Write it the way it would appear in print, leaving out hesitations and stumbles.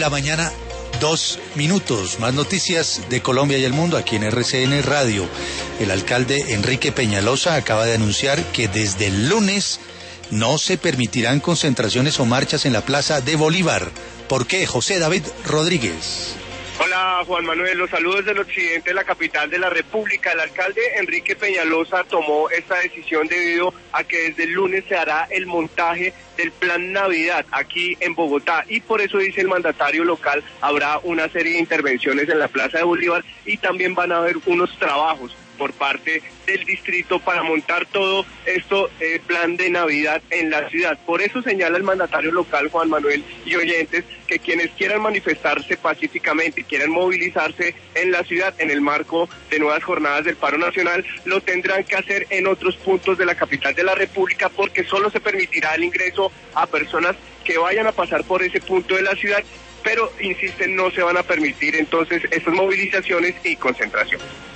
9 de la mañana, 2 minutos. Más noticias de Colombia y el mundo aquí en RCN Radio. El alcalde Enrique Peñalosa acaba de anunciar que desde el lunes no se permitirán concentraciones o marchas en la Plaza de Bolívar. ¿Por qué? José David Rodríguez. Hola Juan Manuel, los saludos del occidente de la capital de la República. El alcalde Enrique Peñalosa tomó esta decisión debido a que desde el lunes se hará el montaje del Plan Navidad aquí en Bogotá y por eso dice el mandatario local, habrá una serie de intervenciones en la Plaza de Bolívar y también van a haber unos trabajos por parte del distrito para montar todo esto, plan de Navidad en la ciudad. Por eso señala el mandatario local, Juan Manuel y oyentes, que quienes quieran manifestarse pacíficamente, quieran movilizarse en la ciudad en el marco de nuevas jornadas del paro nacional, lo tendrán que hacer en otros puntos de la capital de la República porque solo se permitirá el ingreso a personas que vayan a pasar por ese punto de la ciudad, pero insisten, no se van a permitir entonces estas movilizaciones y concentraciones.